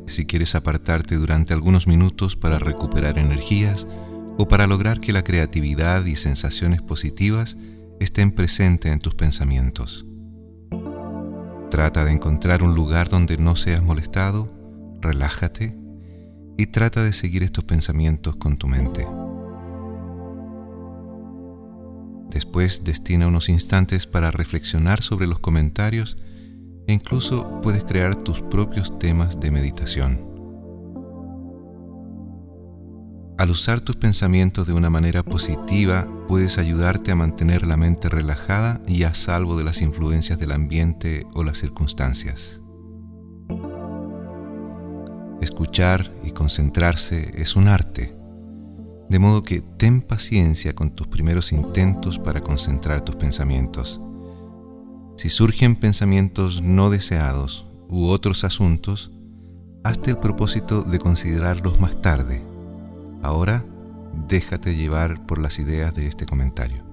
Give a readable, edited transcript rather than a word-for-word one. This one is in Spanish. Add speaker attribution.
Speaker 1: si quieres apartarte durante algunos minutos para recuperar energías o para lograr que la creatividad y sensaciones positivas estén presentes en tus pensamientos. Trata de encontrar un lugar donde no seas molestado, relájate y trata de seguir estos pensamientos con tu mente. Después destina unos instantes para reflexionar sobre los comentarios e incluso puedes crear tus propios temas de meditación. Al usar tus pensamientos de una manera positiva, puedes ayudarte a mantener la mente relajada y a salvo de las influencias del ambiente o las circunstancias. Escuchar y concentrarse es un arte, de modo que ten paciencia con tus primeros intentos para concentrar tus pensamientos. Si surgen pensamientos no deseados u otros asuntos, hazte el propósito de considerarlos más tarde. Ahora, déjate llevar por las ideas de este comentario.